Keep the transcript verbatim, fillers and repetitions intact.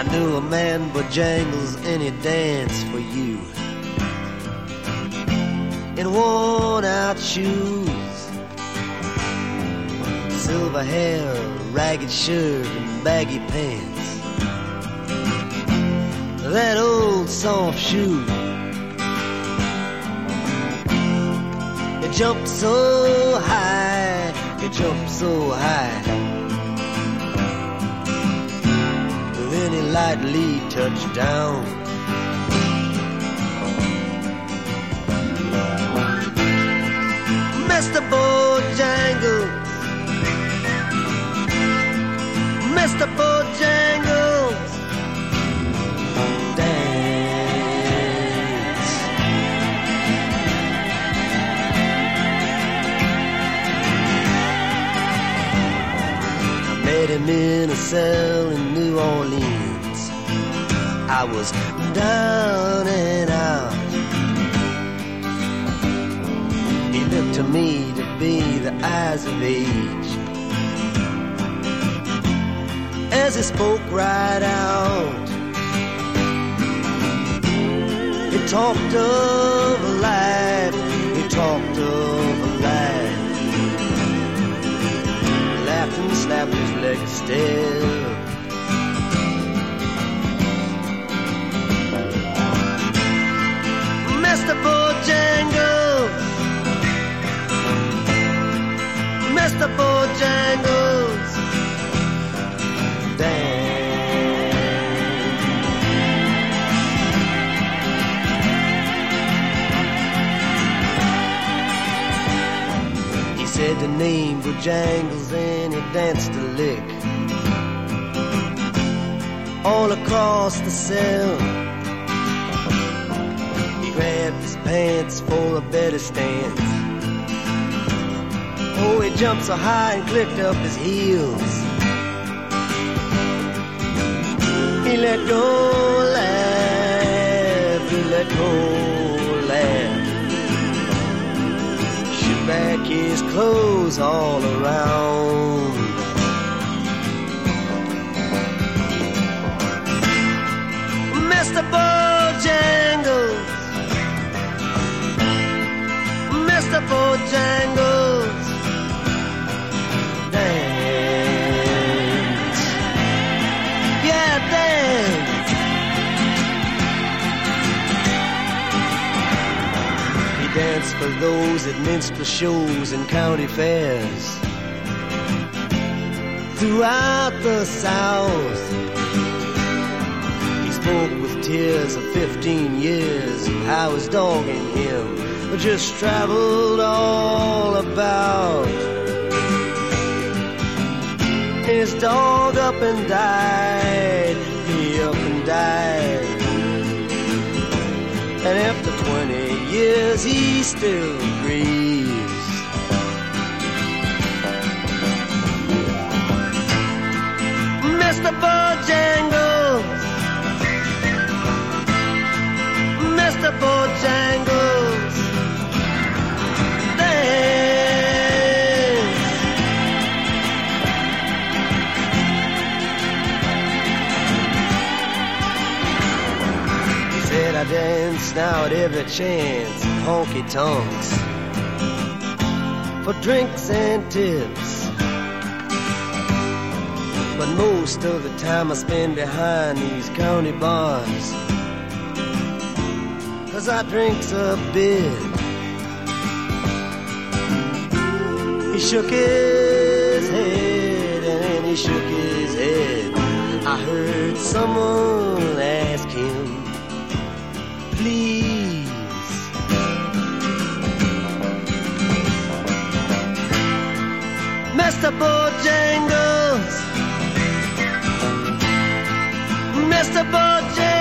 knew a man Bojangles and he danced for you in worn out shoes, silver hair, ragged shirt and baggy pants, that old soft shoe. You jumped so high, you jumped so high, then he lightly touched down. Mister Bojangles, Mister Bojangles, dance. I met him in a cell in New Orleans. I was down and out. He looked to me to be the eyes of age as he spoke right out. He talked of life, he talked of life, laughed and slapped his leg still. Mister Bojangles, Mister Bojangles, dance. He said the name Bojangles and he danced a lick all across the cell. He grabbed his pants for a better stance. Oh, he jumped so high and clicked up his heels. He let go, laugh, he let go, laugh. Shook back his clothes all around. Mister Bojangles, Mister Bojangles, dance, yeah, dance. He danced for those at minstrel shows and county fairs throughout the South. He spoke with tears of fifteen years of how his dog and him just traveled all about. His dog up and died, he up and died, and after twenty years he still grieves. Mister Bojangles, Mister Bojangles, dance. He said I dance now at every chance, honky tonks, for drinks and tips. But most of the time I spend behind these county bars, 'cause I drinks a bit. He shook his head and he shook his head. I heard someone ask him, please. Mister Bojangles, Mister Bojangles,